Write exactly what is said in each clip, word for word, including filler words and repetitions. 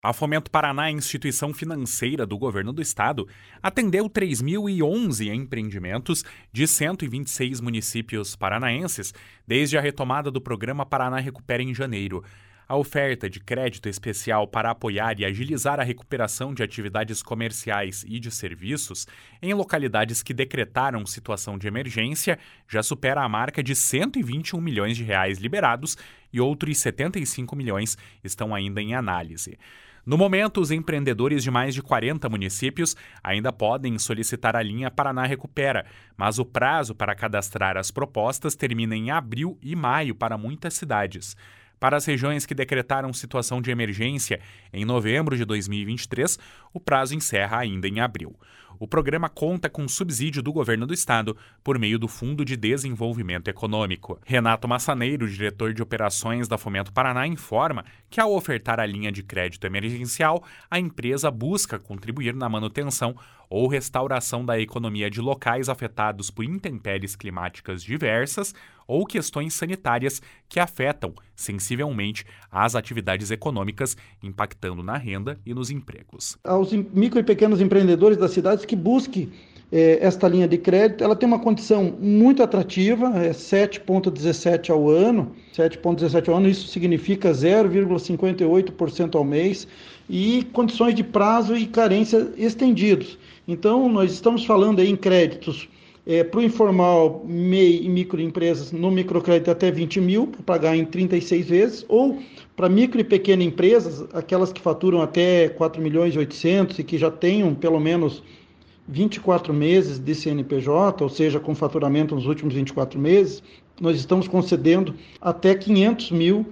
A Fomento Paraná, instituição financeira do governo do estado, atendeu três mil e onze empreendimentos de cento e vinte e seis municípios paranaenses desde a retomada do programa Paraná Recupera em janeiro. A oferta de crédito especial para apoiar e agilizar a recuperação de atividades comerciais e de serviços em localidades que decretaram situação de emergência já supera a marca de cento e vinte e um milhões de reais liberados e outros setenta e cinco milhões estão ainda em análise. No momento, os empreendedores de mais de quarenta municípios ainda podem solicitar a linha Paraná Recupera, mas o prazo para cadastrar as propostas termina em abril e maio para muitas cidades. Para as regiões que decretaram situação de emergência em novembro de dois mil e vinte e três, o prazo encerra ainda em abril. O programa conta com subsídio do governo do estado por meio do Fundo de Desenvolvimento Econômico. Renato Massaneiro, diretor de operações da Fomento Paraná, informa que ao ofertar a linha de crédito emergencial, a empresa busca contribuir na manutenção ou restauração da economia de locais afetados por intempéries climáticas diversas ou questões sanitárias que afetam sensivelmente as atividades econômicas, impactando na renda e nos empregos. Aos micro e pequenos empreendedores das cidades que busquem eh, esta linha de crédito, ela tem uma condição muito atrativa, é sete vírgula dezessete ao ano, sete vírgula dezessete ao ano, isso significa zero vírgula cinquenta e oito por cento ao mês, e condições de prazo e carência estendidos. Então, nós estamos falando aí em créditos É, para o informal, M E I e microempresas, no microcrédito até vinte mil, para pagar em trinta e seis vezes, ou para micro e pequenas empresas, aquelas que faturam até quatro milhões e oitocentos e que já tenham pelo menos vinte e quatro meses de C N P J, ou seja, com faturamento nos últimos vinte e quatro meses, nós estamos concedendo até quinhentos mil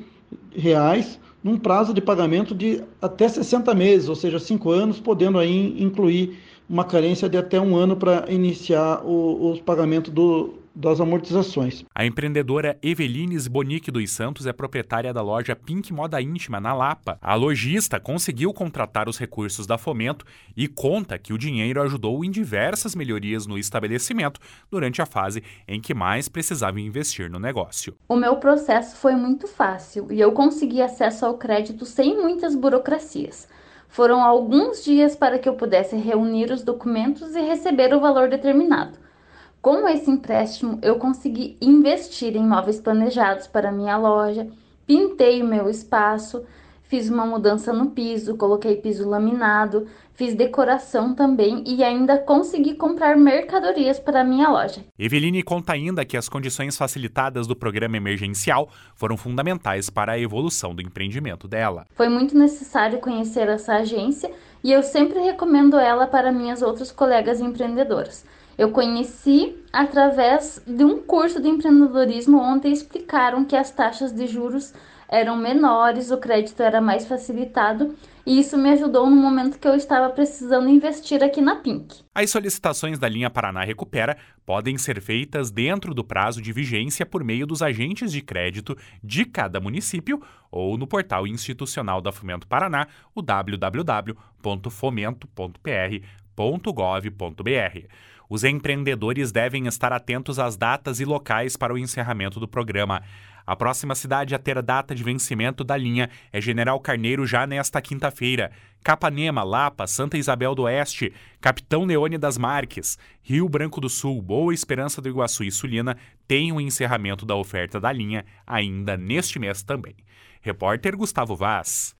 reais, num prazo de pagamento de até sessenta meses, ou seja, cinco anos, podendo aí incluir uma carência de até um ano para iniciar o, os pagamentos do, das amortizações. A empreendedora Evelines Bonique dos Santos é proprietária da loja Pink Moda Íntima, na Lapa. A lojista conseguiu contratar os recursos da Fomento e conta que o dinheiro ajudou em diversas melhorias no estabelecimento durante a fase em que mais precisava investir no negócio. O meu processo foi muito fácil e eu consegui acesso ao crédito sem muitas burocracias. Foram alguns dias para que eu pudesse reunir os documentos e receber o valor determinado. Com esse empréstimo, eu consegui investir em móveis planejados para minha loja, pintei o meu espaço, fiz uma mudança no piso, coloquei piso laminado, fiz decoração também e ainda consegui comprar mercadorias para a minha loja. Eveline conta ainda que as condições facilitadas do programa emergencial foram fundamentais para a evolução do empreendimento dela. Foi muito necessário conhecer essa agência e eu sempre recomendo ela para minhas outras colegas empreendedoras. Eu conheci através de um curso de empreendedorismo onde explicaram que as taxas de juros eram menores, o crédito era mais facilitado e isso me ajudou no momento que eu estava precisando investir aqui na Pink. As solicitações da linha Paraná Recupera podem ser feitas dentro do prazo de vigência por meio dos agentes de crédito de cada município ou no portal institucional da Fomento Paraná, o w w w ponto fomento ponto p r ponto gov ponto b r. Os empreendedores devem estar atentos às datas e locais para o encerramento do programa. A próxima cidade a ter data de vencimento da linha é General Carneiro já nesta quinta-feira. Capanema, Lapa, Santa Isabel do Oeste, Capitão Leônidas Marques, Rio Branco do Sul, Boa Esperança do Iguaçu e Sulina têm o encerramento da oferta da linha ainda neste mês também. Repórter Gustavo Vaz.